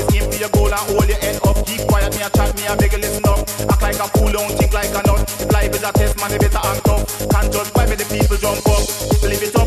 always aim for your goal and hold your head up. Keep quiet, me a chat, me a beg you listen up. Act like a fool, don't think like a nut. If life is a test, man, you better act up. Can't judge by me, the people jump up. Live it up.